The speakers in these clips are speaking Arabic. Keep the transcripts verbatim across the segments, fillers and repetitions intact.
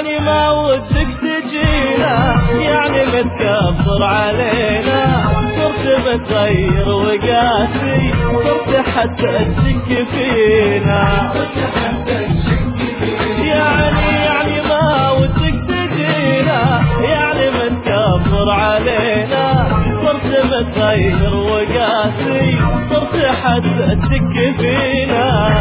يعني ما ودك تجينا، يعني متكبر علينا، صرت متغير وقاسي، صرت حتى تشك فينا. يعني يعني ما ودك تجينا، يعني متكبر علينا، صرت متغير وقاسي، صرت حتى تشك فينا.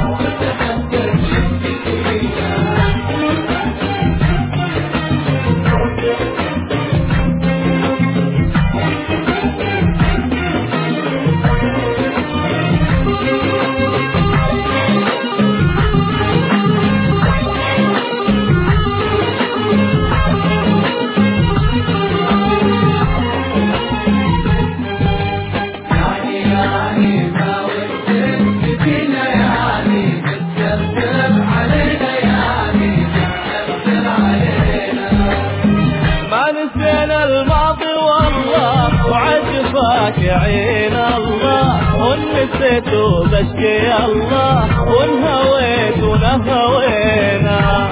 عين الله ونسيت وبشكي الله، ونهويت ونهوينا،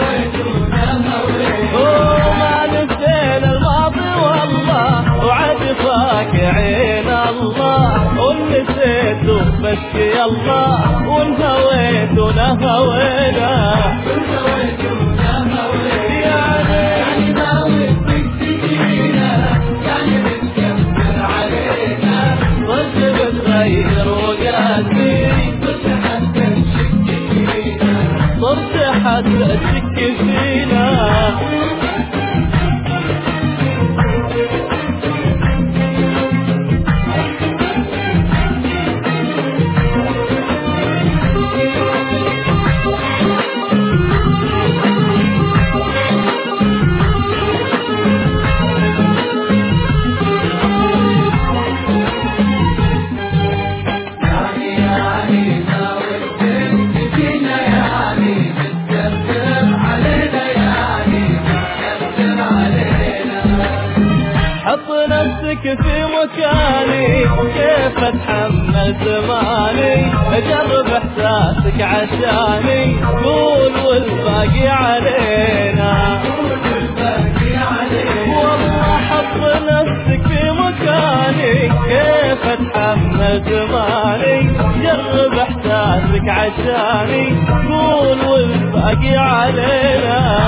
وما نسينا الماضي والله، وعجفاك عين الله ونسيت وبشكي الله، ونهويت ونهوينا. صرت حتى تشك فينا. حط نفسك في مكاني، كيف اتحمل زماني، جرب احساسك عشاني، قول والباقي علينا. والله حط نفسك في مكاني، كيف اتحمل زماني، جرب احساسك عشاني، قول والباقي علينا.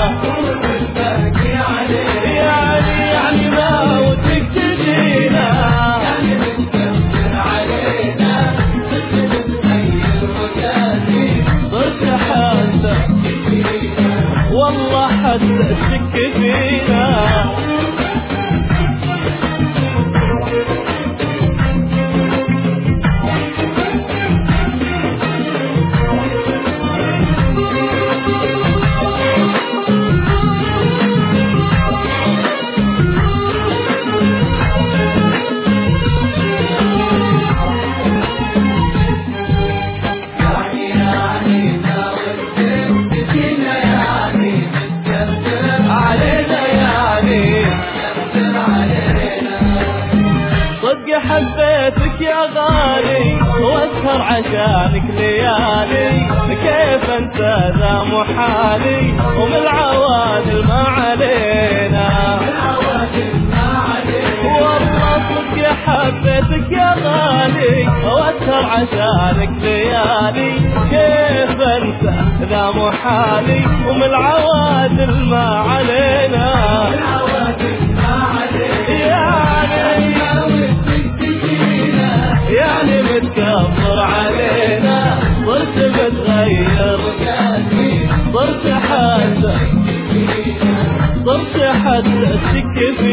يعني يعني ما ودك تجينا، يعني متكبر علينا، صرت متغير وقاسي، صرت حتى والله حتى تشك فينا. حبيتك يا غالي واسهر عشانك ليالي، كيف انسى ذا محالي، ومن العوادل ما علينا. والله صدق حبيتك يا غالي واسهر عشانك ليالي، كيف انسى ذا محالي، ومن العوادل ما علينا. يعني متكبر علينا، صرت متغير، صرت حتى صرت حتى تشك فينا.